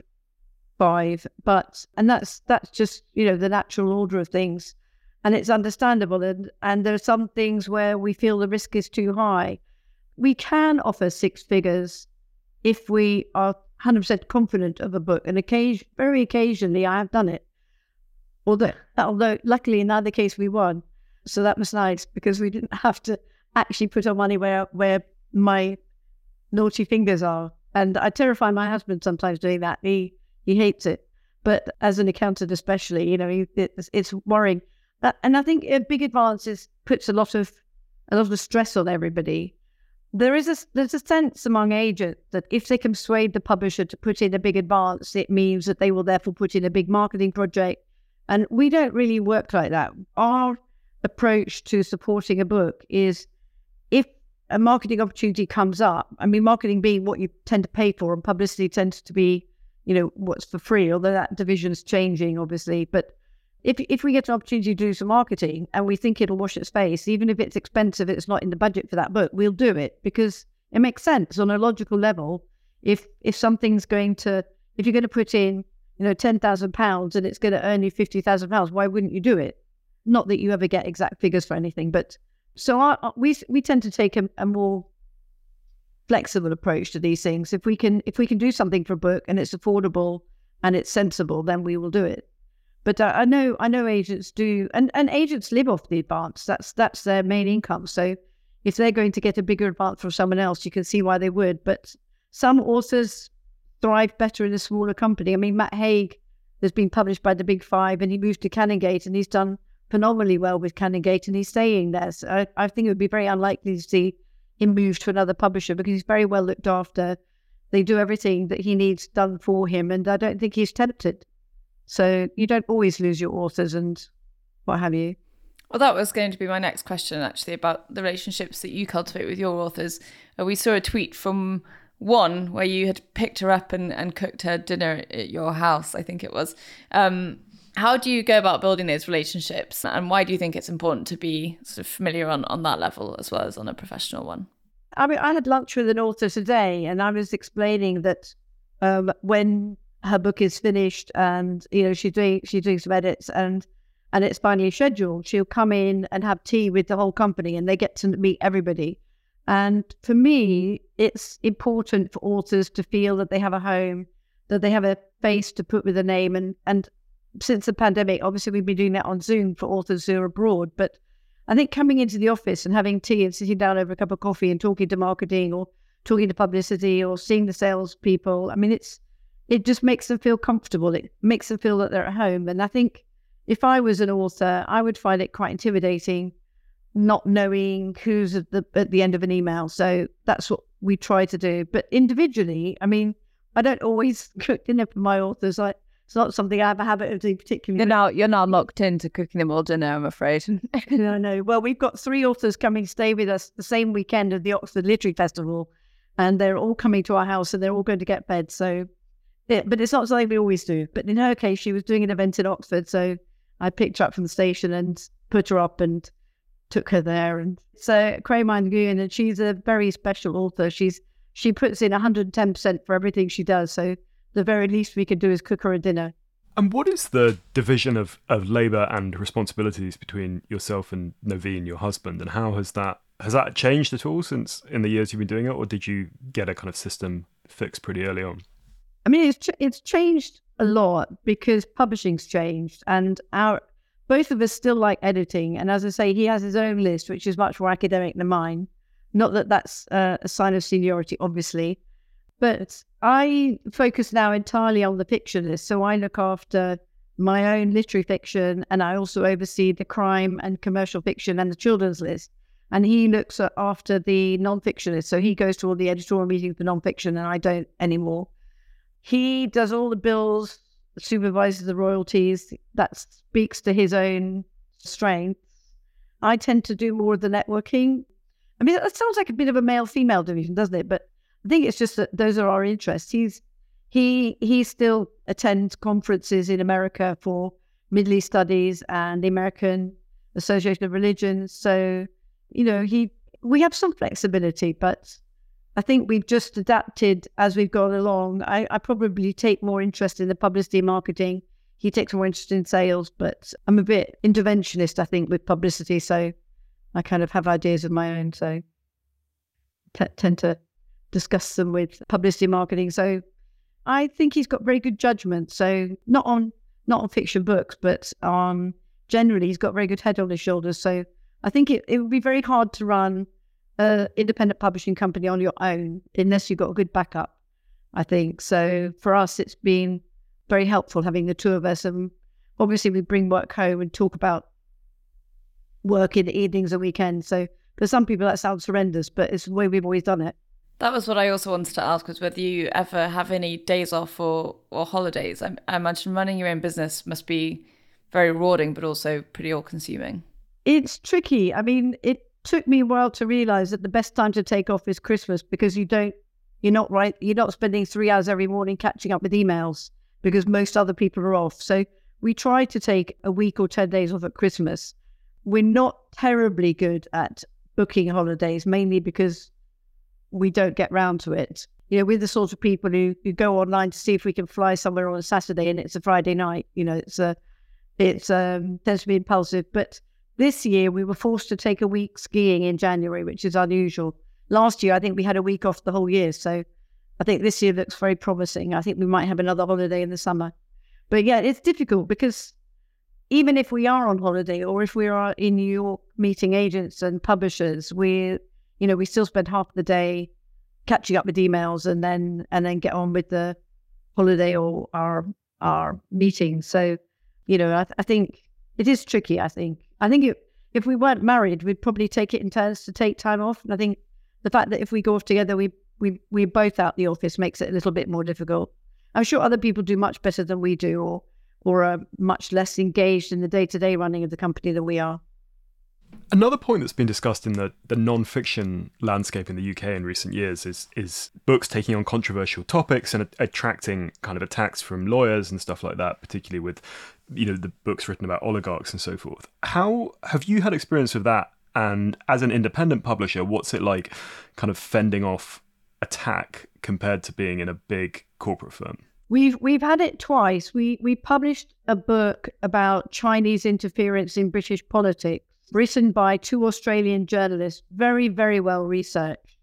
5, and that's just, the natural order of things. And it's understandable. And there are some things where we feel the risk is too high. We can offer 6 figures if we are 100% confident of a book. And very occasionally I have done it. Although luckily in either case we won. So that was nice, because we didn't have to actually put our money where my naughty fingers are. And I terrify my husband sometimes doing that. He hates it. But as an accountant especially, it's worrying. And I think a big advance puts a lot of stress on everybody. There's a sense among agents that if they can persuade the publisher to put in a big advance, it means that they will therefore put in a big marketing project. And we don't really work like that. Our approach to supporting a book is, if a marketing opportunity comes up, I mean, marketing being what you tend to pay for, and publicity tends to be, what's for free, although that division is changing, obviously. But if we get an opportunity to do some marketing and we think it'll wash its face, even if it's expensive, it's not in the budget for that book, we'll do it, because it makes sense on a logical level. If something's if you're going to put in, £10,000 and it's going to earn you £50,000, why wouldn't you do it? Not that you ever get exact figures for anything, but so we tend to take a more flexible approach to these things. If we can do something for a book and it's affordable and it's sensible, then we will do it. But I know agents do, and agents live off the advance. That's their main income. So if they're going to get a bigger advance from someone else, you can see why they would. But some authors thrive better in a smaller company. I mean, Matt Haig has been published by the Big 5, and he moved to Canongate, and he's done phenomenally well with Canongate, and he's staying there. So I think it would be very unlikely to see him move to another publisher, because he's very well looked after. They do everything that he needs done for him, and I don't think he's tempted. So you don't always lose your authors and what have you. Well, that was going to be my next question, actually, about the relationships that you cultivate with your authors. We saw a tweet from one where you had picked her up and cooked her dinner at your house, I think it was. How do you go about building those relationships, and why do you think it's important to be sort of familiar on that level as well as on a professional one? I mean, I had lunch with an author today, and I was explaining that when her book is finished and she's doing some edits and it's finally scheduled, she'll come in and have tea with the whole company, and they get to meet everybody. And for me, it's important for authors to feel that they have a home, that they have a face to put with a name. And since the pandemic, obviously we've been doing that on Zoom for authors who are abroad, but I think coming into the office and having tea and sitting down over a cup of coffee and talking to marketing or talking to publicity or seeing the salespeople, I mean, it just makes them feel comfortable. It makes them feel that they're at home. And I think if I was an author, I would find it quite intimidating not knowing who's at the end of an email. So that's what we try to do. But individually, I mean, I don't always cook dinner for my authors. It's not something I have a habit of doing particularly. You're now locked into cooking them all dinner, I'm afraid. No. Well, we've got 3 authors coming to stay with us the same weekend of the Oxford Literary Festival, and they're all coming to our house and they're all going to get fed. So, but it's not something we always do. But in her case, she was doing an event in Oxford, so I picked her up from the station and put her up and took her there. And so Cray Nguyen, and she's a very special author. She puts in 110% for everything she does. So the very least we could do is cook her a dinner. And what is the division of labour and responsibilities between yourself and Naveen, your husband, and how has that changed at all since in the years you've been doing it, or did you get a kind of system fixed pretty early on? I mean, it's changed a lot because publishing's changed, and both of us still like editing. And as I say, he has his own list, which is much more academic than mine. Not that that's a sign of seniority, obviously, but I focus now entirely on the fiction list. So I look after my own literary fiction, and I also oversee the crime and commercial fiction and the children's list. And he looks after the non-fiction list. So he goes to all the editorial meetings for non-fiction, and I don't anymore. He does all the bills, supervises the royalties. That speaks to his own strengths. I tend to do more of the networking. I mean, that sounds like a bit of a male-female division, doesn't it? But I think it's just that those are our interests. He still attends conferences in America for Middle East studies and the American Association of Religions. So, we have some flexibility, but I think we've just adapted as we've gone along. I probably take more interest in the publicity and marketing. He takes more interest in sales, but I'm a bit interventionist, I think, with publicity. So I kind of have ideas of my own. So tend to discuss them with publicity and marketing. So I think he's got very good judgment. So not on fiction books, but generally he's got very good head on his shoulders. So I think it would be very hard to run an independent publishing company on your own unless you've got a good backup, I think. So for us, it's been very helpful having the two of us. And obviously we bring work home and talk about work in the evenings and weekends. So for some people that sounds horrendous, but it's the way we've always done it. That was what I also wanted to ask, was whether you ever have any days off or holidays. I imagine running your own business must be very rewarding, but also pretty all-consuming. It's tricky. I mean, it took me a while to realize that the best time to take off is Christmas, because you're not spending 3 hours every morning catching up with emails because most other people are off. So we try to take a week or 10 days off at Christmas. We're not terribly good at booking holidays, mainly because we don't get round to it. We're the sort of people who go online to see if we can fly somewhere on a Saturday and it's a Friday night. It tends to be impulsive. But this year we were forced to take a week skiing in January, which is unusual. Last year, I think we had a week off the whole year. So I think this year looks very promising. I think we might have another holiday in the summer. But yeah, it's difficult because even if we are on holiday or if we are in New York meeting agents and publishers, we still spend half the day catching up with emails and then get on with the holiday or our meetings. So, I think it is tricky. I think if we weren't married, we'd probably take it in turns to take time off. And I think the fact that if we go off together, we're both out the office makes it a little bit more difficult. I'm sure other people do much better than we do, or are much less engaged in the day-to-day running of the company than we are. Another point that's been discussed in the non-fiction landscape in the UK in recent years is books taking on controversial topics and attracting kind of attacks from lawyers and stuff like that, particularly with, the books written about oligarchs and so forth. How have you had experience with that? And as an independent publisher, what's it like kind of fending off attack compared to being in a big corporate firm? We've had it twice. We published a book about Chinese interference in British politics, written by 2 Australian journalists, very, very well researched.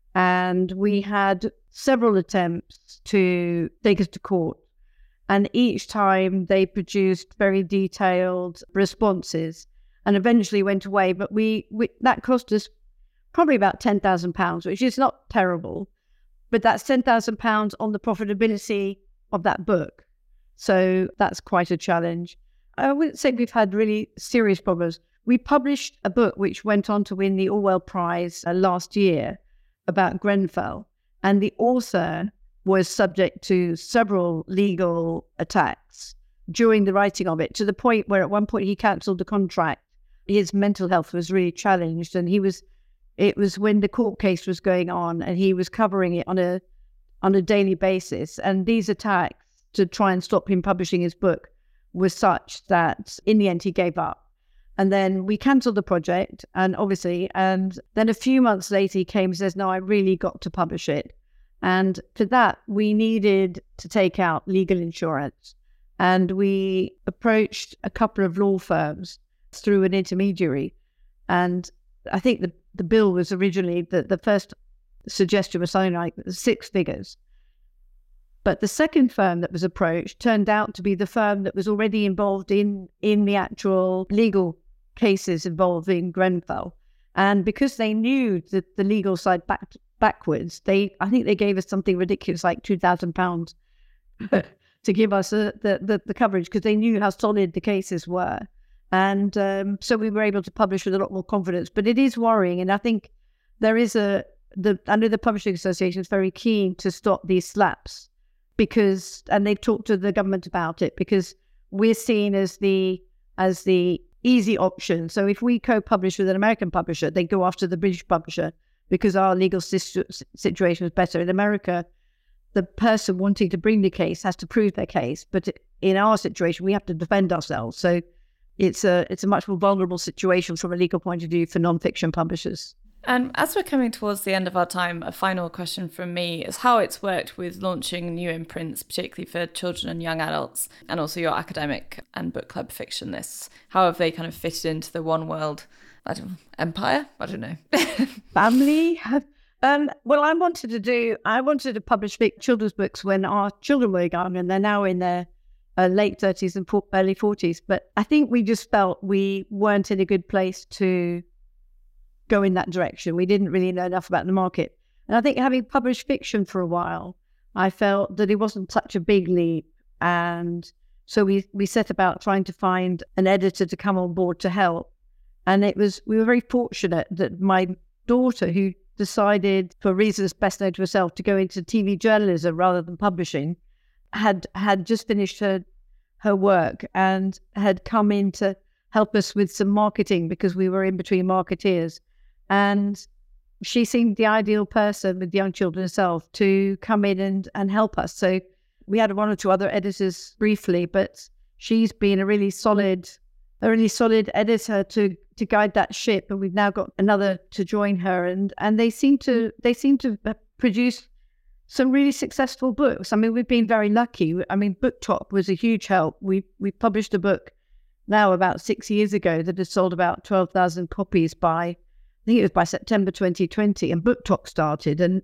And we had several attempts to take us to court. And each time they produced very detailed responses and eventually went away. But that cost us probably about £10,000, which is not terrible. But that's £10,000 on the profitability of that book. So that's quite a challenge. I wouldn't say we've had really serious problems. We published a book which went on to win the Orwell Prize last year about Grenfell, and the author was subject to several legal attacks during the writing of it, to the point where at one point he cancelled the contract. His mental health was really challenged, and it was when the court case was going on, and he was covering it on a daily basis. And these attacks to try and stop him publishing his book was such that in the end he gave up. And then we cancelled the project, and then a few months later he came and says, no, I really got to publish it. And for that, we needed to take out legal insurance. And we approached a couple of law firms through an intermediary. And I think the bill was originally, the first suggestion was something like 6 figures. But the second firm that was approached turned out to be the firm that was already involved in the actual legal cases involving Grenfell. And because they knew that the legal side backwards, I think they gave us something ridiculous like £2,000 to give us the coverage, because they knew how solid the cases were. And so we were able to publish with a lot more confidence. But it is worrying, and I think there is I know the Publishing Association is very keen to stop these slaps, and they've talked to the government about it, because we're seen as the easy option. So if we co-publish with an American publisher, they go after the British publisher because our legal situation is better. In America, the person wanting to bring the case has to prove their case, but in our situation, we have to defend ourselves. So it's a much more vulnerable situation from a legal point of view for non-fiction publishers. And as we're coming towards the end of our time, a final question from me is how it's worked with launching new imprints, particularly for children and young adults, and also your academic and book club fiction lists. How have they kind of fitted into the One World empire? I don't know. Family? Well, I wanted to publish children's books when our children were young, and they're now in their late 30s and early 40s. But I think we just felt we weren't in a good place to go in that direction. We didn't really know enough about the market. And I think having published fiction for a while, I felt that it wasn't such a big leap. And so we set about trying to find an editor to come on board to help. And we were very fortunate that my daughter, who decided, for reasons best known to herself, to go into TV journalism rather than publishing, had just finished her work and had come in to help us with some marketing, because we were in between marketeers. And she seemed the ideal person with young children herself to come in and help us. So we had 1 or 2 other editors briefly, but she's been a really solid editor to guide that ship. And we've now got another to join her, and they seem to produce some really successful books. I mean, we've been very lucky. I mean, BookTok was a huge help. We published a book now about 6 years ago that has sold about 12,000 copies by September 2020, and BookTok started, and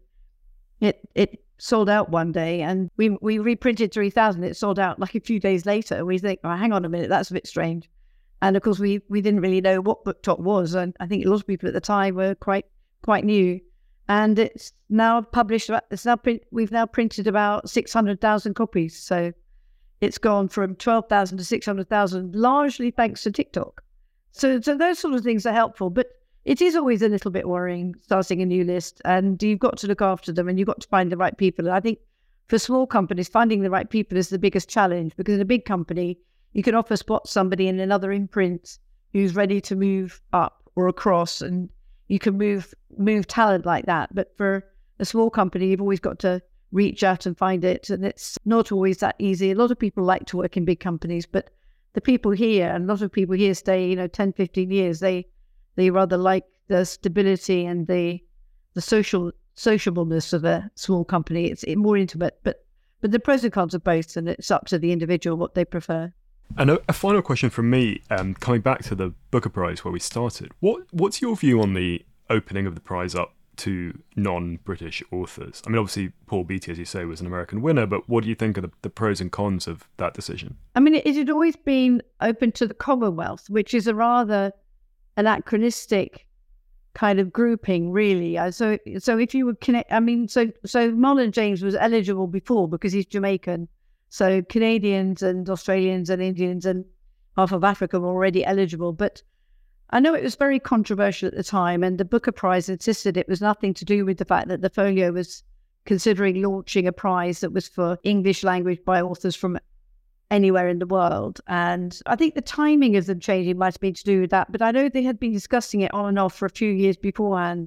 it sold out one day, and we reprinted 3,000. It sold out like a few days later. We think, oh, hang on a minute, that's a bit strange. And of course, we didn't really know what BookTok was, and I think a lot of people at the time were quite new. And it's now published. We've now printed about 600,000 copies. So it's gone from 12,000 to 600,000, largely thanks to TikTok. So those sort of things are helpful, but it is always a little bit worrying starting a new list, and you've got to look after them, and you've got to find the right people. And I think for small companies, finding the right people is the biggest challenge, because in a big company, you can often spot somebody in another imprint who's ready to move up or across, and you can move talent like that. But for a small company, you've always got to reach out and find it, and it's not always that easy. A lot of people like to work in big companies, but the people here, and a lot of people here stay, 10, 15 years, they rather like the stability and the sociableness of a small company. It's more intimate, but the pros and cons of both, and it's up to the individual what they prefer. And a final question from me, coming back to the Booker Prize where we started. What's your view on the opening of the prize up to non-British authors? I mean, obviously, Paul Beattie, as you say, was an American winner, but what do you think are the pros and cons of that decision? I mean, it had always been open to the Commonwealth, which is a rather anachronistic kind of grouping, really. So if you would connect, I mean, so Marlon James was eligible before because he's Jamaican. So Canadians and Australians and Indians and half of Africa were already eligible. But I know it was very controversial at the time, and the Booker Prize insisted it was nothing to do with the fact that the Folio was considering launching a prize that was for English language by authors from anywhere in the world. And I think the timing of them changing might have been to do with that, but I know they had been discussing it on and off for a few years beforehand.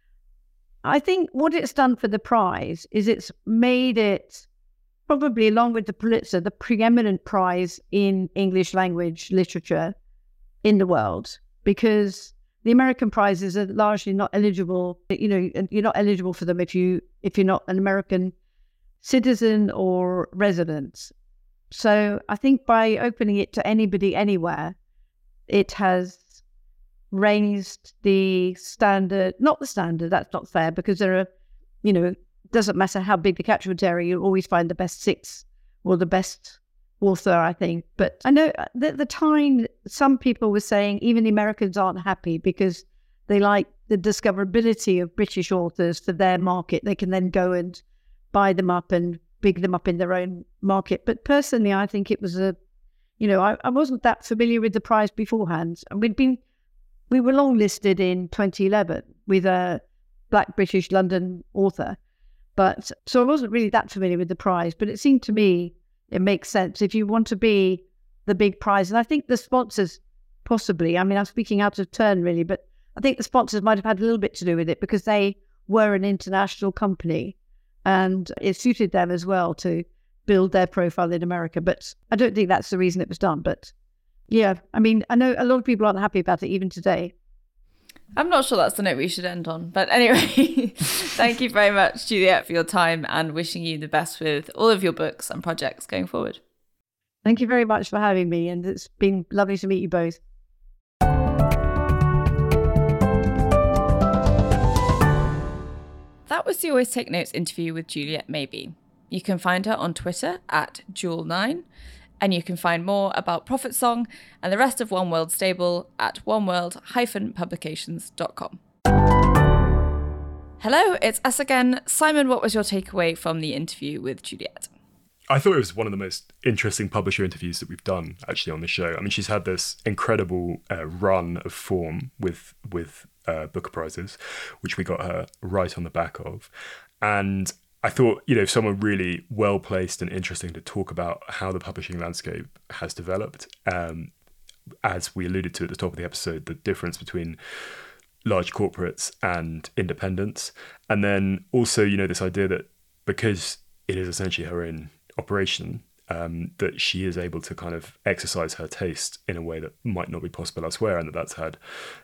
I think what it's done for the prize is it's made it, probably along with the Pulitzer, the preeminent prize in English language literature in the world, because the American prizes are largely not eligible. You're not eligible for them if you're not an American citizen or resident. So I think by opening it to anybody, anywhere, it has raised the standard, not the standard, that's not fair, because there are, it doesn't matter how big the catchment area, you'll always find the best 6 or the best author, I think. But I know at the time, some people were saying even the Americans aren't happy because they like the discoverability of British authors for their market. They can then go and buy them up and big them up in their own market. But personally, I think it was I wasn't that familiar with the prize beforehand. And we were long-listed in 2011 with a Black British London author. But so I wasn't really that familiar with the prize, but it seemed to me it makes sense if you want to be the big prize. And I think the sponsors possibly, I'm speaking out of turn really, but I think the sponsors might have had a little bit to do with it because they were an international company and it suited them as well to build their profile in America. But I don't think that's the reason it was done. But yeah, I know a lot of people aren't happy about it even today. I'm not sure that's the note we should end on. But anyway, thank you very much, Juliet, for your time and wishing you the best with all of your books and projects going forward. Thank you very much for having me. And it's been lovely to meet you both. That was the Always Take Notes interview with Juliet Mabey. You can find her on Twitter at Jewel9. And you can find more about Prophet Song and the rest of One World Stable at oneworld-publications.com. Hello, it's us again. Simon, what was your takeaway from the interview with Juliet? I thought it was one of the most interesting publisher interviews that we've done actually on the show. She's had this incredible run of form with Booker Prizes, which we got her right on the back of. And I thought, someone really well-placed and interesting to talk about how the publishing landscape has developed. As we alluded to at the top of the episode, the difference between large corporates and independents. And then also, this idea that because it is essentially her own operation, that she is able to kind of exercise her taste in a way that might not be possible elsewhere, and that's had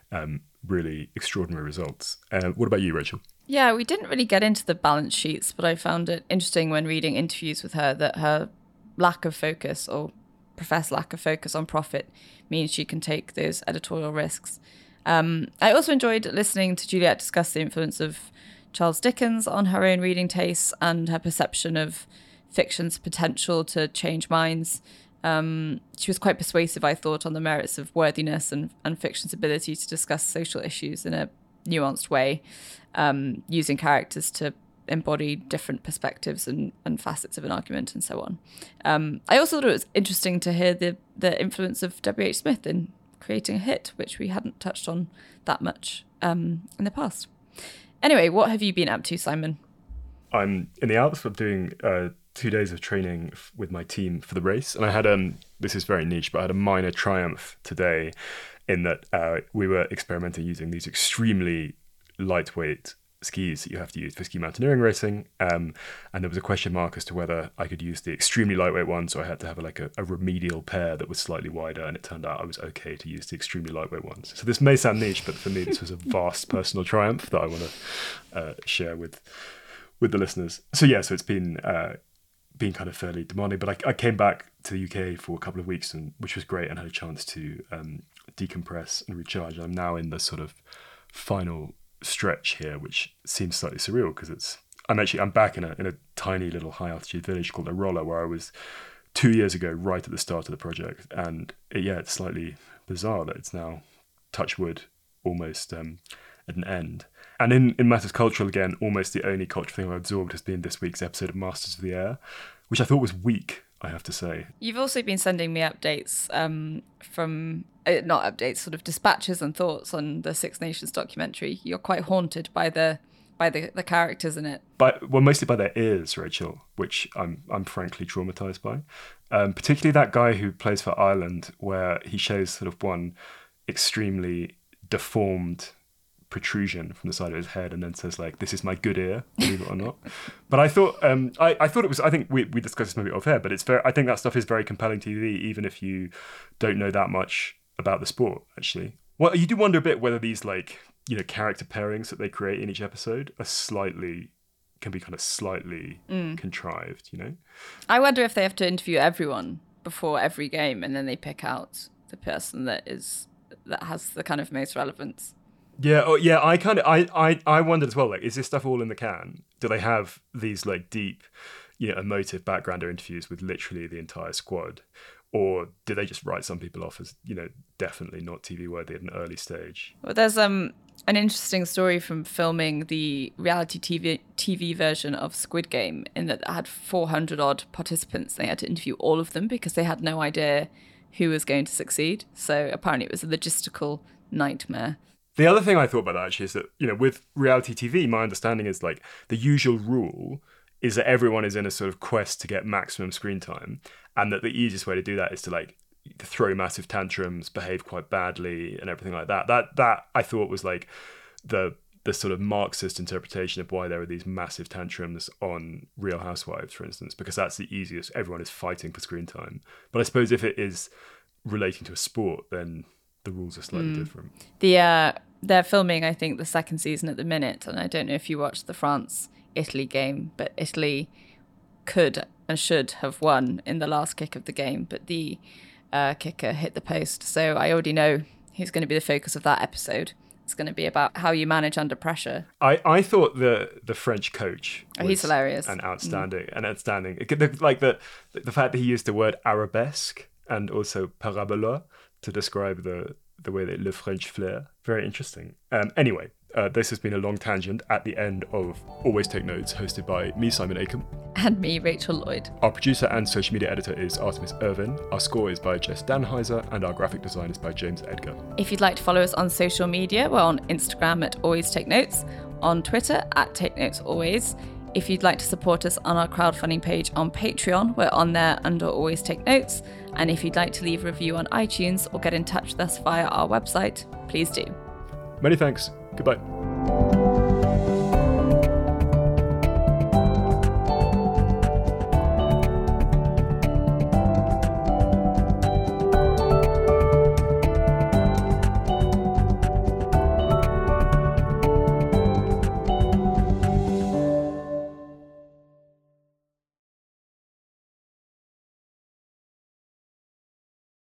really extraordinary results. What about you, Rachel? Yeah, we didn't really get into the balance sheets, but I found it interesting when reading interviews with her that her lack of focus or professed lack of focus on profit means she can take those editorial risks. I also enjoyed listening to Juliet discuss the influence of Charles Dickens on her own reading tastes and her perception of fiction's potential to change minds. She was quite persuasive, I thought, on the merits of worthiness and fiction's ability to discuss social issues in a nuanced way, using characters to embody different perspectives and facets of an argument and so on. I also thought it was interesting to hear the influence of W.H. Smith in creating a hit, which we hadn't touched on that much in the past. Anyway, what have you been up to, Simon? I'm in the Alps. I'm doing 2 days of training with my team for the race. And I had, this is very niche, but I had a minor triumph today in that we were experimenting using these extremely lightweight skis that you have to use for ski mountaineering racing. And there was a question mark as to whether I could use the extremely lightweight one. So I had to have a remedial pair that was slightly wider. And it turned out I was okay to use the extremely lightweight ones. So this may sound niche, but for me, this was a vast personal triumph that I want to share with the listeners. So it's been kind of fairly demanding, but I came back to the UK for a couple of weeks, which was great, and had a chance to decompress and recharge. I'm now in the sort of final stretch here, which seems slightly surreal because I'm back in a tiny little high altitude village called Arolla, where I was 2 years ago, right at the start of the project, and it's slightly bizarre that it's now, touch wood, almost at an end. And in Matters Cultural, again, almost the only cultural thing I've absorbed has been this week's episode of Masters of the Air, which I thought was weak I have to say. You've also been sending me updates from, not updates, sort of dispatches and thoughts on the Six Nations documentary. You're quite haunted by the characters in it. Mostly by their ears, Rachel, which I'm frankly traumatized by. Particularly that guy who plays for Ireland, where he shows sort of one extremely deformed protrusion from the side of his head and then says, like, this is my good ear, believe it or not. But I thought I thought it was, I think we discussed this maybe off air, but I think that stuff is very compelling TV, even if you don't know that much about the sport, actually. Well, you do wonder a bit whether these, like, you know, character pairings that they create in each episode can be kind of slightly contrived, you know? I wonder if they have to interview everyone before every game and then they pick out the person that has the kind of most relevance. Yeah, I wondered as well, like, is this stuff all in the can? Do they have these, like, deep, you know, emotive backgrounder interviews with literally the entire squad? Or do they just write some people off as, you know, definitely not TV worthy at an early stage? Well, there's an interesting story from filming the reality TV version of Squid Game, in that it had 400 odd participants. They had to interview all of them because they had no idea who was going to succeed. So apparently it was a logistical nightmare. The other thing I thought about that actually is that, you know, with reality TV, my understanding is, like, the usual rule is that everyone is in a sort of quest to get maximum screen time, and that the easiest way to do that is to, like, throw massive tantrums, behave quite badly, and everything like that. That I thought was, like, the sort of Marxist interpretation of why there are these massive tantrums on Real Housewives, for instance, because that's the easiest. Everyone is fighting for screen time. But I suppose if it is relating to a sport, then the rules are slightly different. They're filming, I think, the second season at the minute, and I don't know if you watched the France-Italy game, but Italy could and should have won in the last kick of the game, but the kicker hit the post. So I already know who's going to be the focus of that episode. It's going to be about how you manage under pressure. I thought the French coach was he's hilarious and outstanding. Like the fact that he used the word arabesque and also parabola to describe the way that le French flair. Very interesting. Anyway, this has been a long tangent at the end of Always Take Notes, hosted by me, Simon Acomb. And me, Rachel Lloyd. Our producer and social media editor is Artemis Irvin. Our score is by Jess Danheiser, and our graphic design is by James Edgar. If you'd like to follow us on social media, we're on Instagram at Always Take Notes, on Twitter at Take Notes Always. If you'd like to support us on our crowdfunding page on Patreon, we're on there under Always Take Notes. And if you'd like to leave a review on iTunes or get in touch with us via our website, please do. Many thanks. Goodbye.